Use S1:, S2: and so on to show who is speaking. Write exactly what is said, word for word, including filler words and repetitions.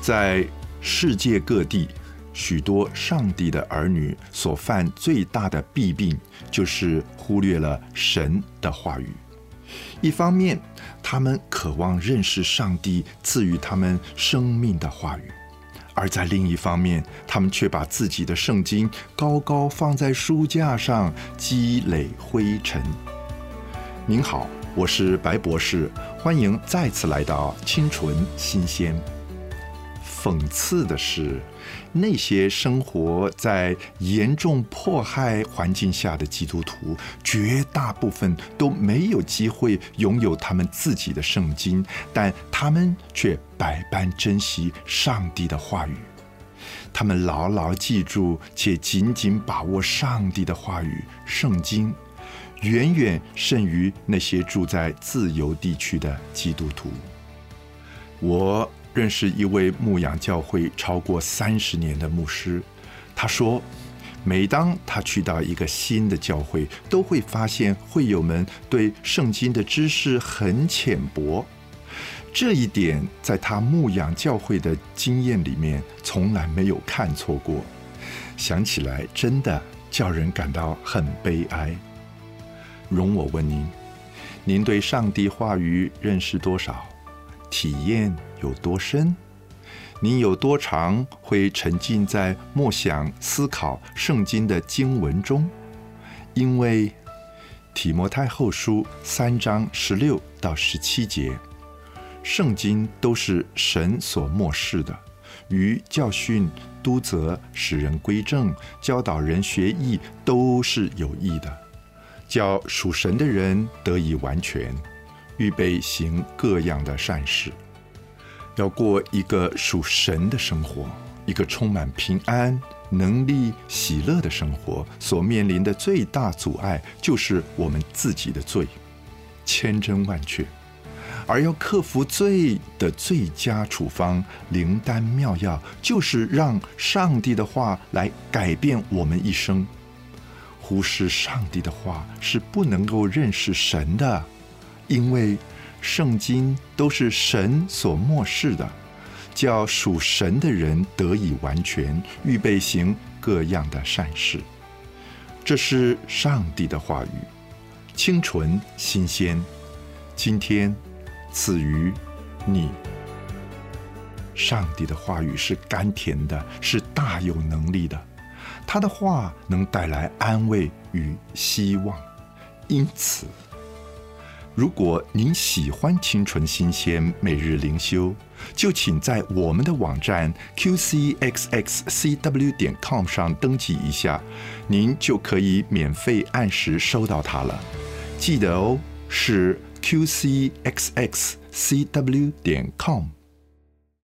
S1: 在世界各地，许多上帝的儿女所犯最大的弊病，就是忽略了神的话语。一方面，他们渴望认识上帝赐予他们生命的话语，而在另一方面，他们却把自己的圣经高高放在书架上，积累灰尘。您好，我是白博士，欢迎再次来到清纯新鲜。讽刺的是，那些生活在严重迫害环境下的基督徒，绝大部分都没有机会拥有他们自己的圣经，但他们却百般珍惜上帝的话语。他们牢牢记住且紧紧把握上帝的话语，圣经，远远胜于那些住在自由地区的基督徒。我认识一位牧养教会超过三十年的牧师，他说，每当他去到一个新的教会，都会发现会友们对圣经的知识很浅薄。这一点在他牧养教会的经验里面从来没有看错过，想起来真的叫人感到很悲哀。容我问您，您对上帝话语认识多少？体验有多深？您有多长会沉浸在默想思考圣经的经文中？因为提摩太后书三章十六到十七节，圣经都是神所默示的，于教训、督责、使人归正、教导人学义，都是有益的，叫属神的人得以完全，预备行各样的善事。要过一个属神的生活，一个充满平安、能力、喜乐的生活，所面临的最大阻碍就是我们自己的罪，千真万确。而要克服罪的最佳处方，灵丹妙药，就是让上帝的话来改变我们一生。忽视上帝的话是不能够认识神的，因为圣经都是神所默示的，叫属神的人得以完全，预备行各样的善事。这是上帝的话语，清纯新鲜，今天赐予你。上帝的话语是甘甜的，是大有能力的，他的话能带来安慰与希望。因此，如果您喜欢清纯新鲜每日灵修，就请在我们的网站 q c x x c w 点 com 上登记一下，您就可以免费按时收到它了。记得哦，是 q c x x c w 点 com。